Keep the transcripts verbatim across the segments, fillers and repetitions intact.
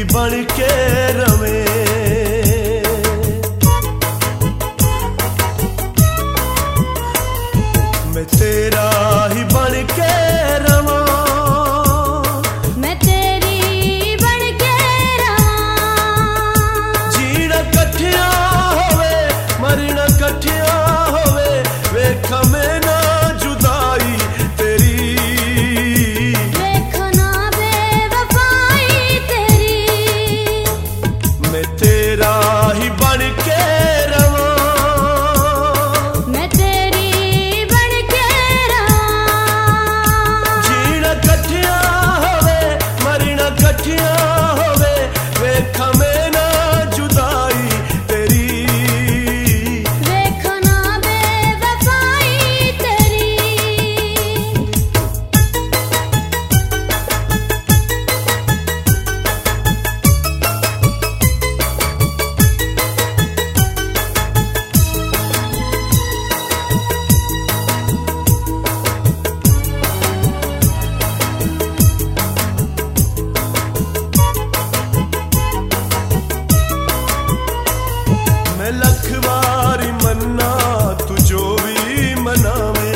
बन के रवे। मैं तेरा ही बन के रवा, मैं तेरी बन के रवा। जीना कठिया होवे मरना कठिया होवे, वेखा मैं ना जुदाई तेरी, वेखो ना बेवफाई तेरी। मैं तेरा ही बन के रवा, मैं तेरी बन के रवा। जीना कठिया होवे मरना कठिया होवे, वेखा मैं ना जुदाई तेरी, वेखो ना बेवफाई तेरी। मैं लख बारी मन्ना तू जो भी मनावे,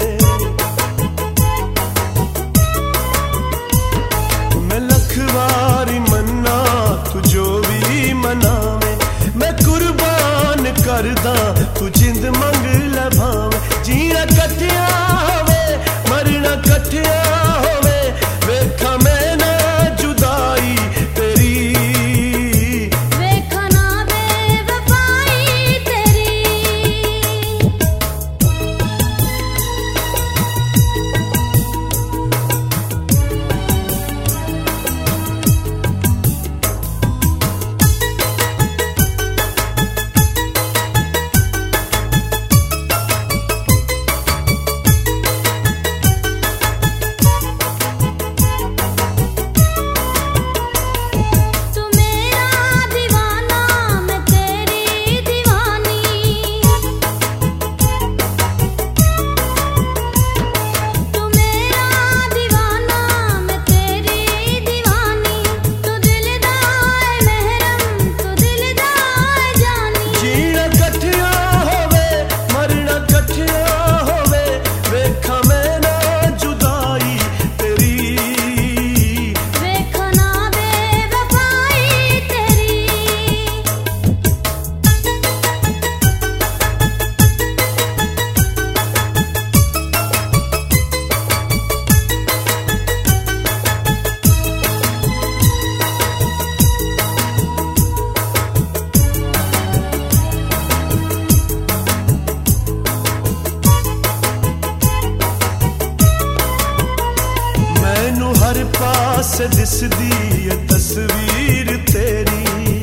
मैं लख बारी मन्ना तू जो भी मनावे। मैं कुर्बान करदा तू जिंद मंग ले भावे, जीना कठिया होवे मरना कठिया होवे, वेखा मैं ना जुदाई तेरी, वेखो ना बेवफाई तेरी। तू मेरा दीवाना मैं तेरी दीवानी, तू मेरा दीवाना मैं तेरी दीवानी। तू दिलदार महरम तू दिलदार जानी, जीना कठिया होवे मरना कठिया होवे, वेखा मैं ना जुदाई तेरी, वेखो ना बेवफाई तेरी। मैनू हर पास दिसदी ए तस्वीर तेरी,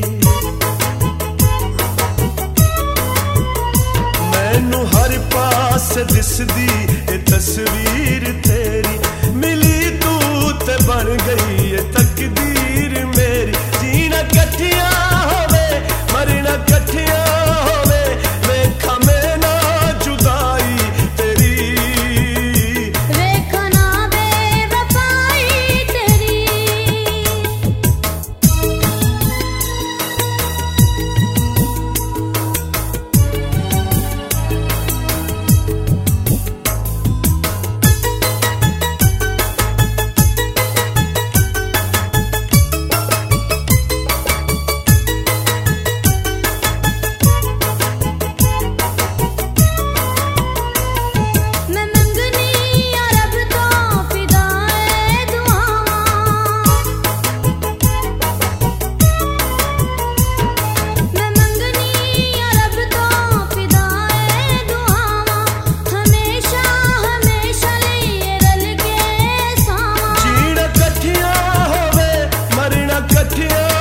मैनू हर पास दिसदी ए तस्वीर तेरी, मिली तू ते बन गई ए तकदीर मेरी। जीना कठिया होवे मरना कठिया होवे, वेखा मैं ना जुदाई तेरी, वेखो ना बेवफाई तेरी। मैं मंगनी या रब तो फिदाए दुआवां, मैं मंगनी या रब तो फिदाए दुआवां। हमेशा हमेशा लिए रल के सावां, जीना कठिया होवे मरना कठिया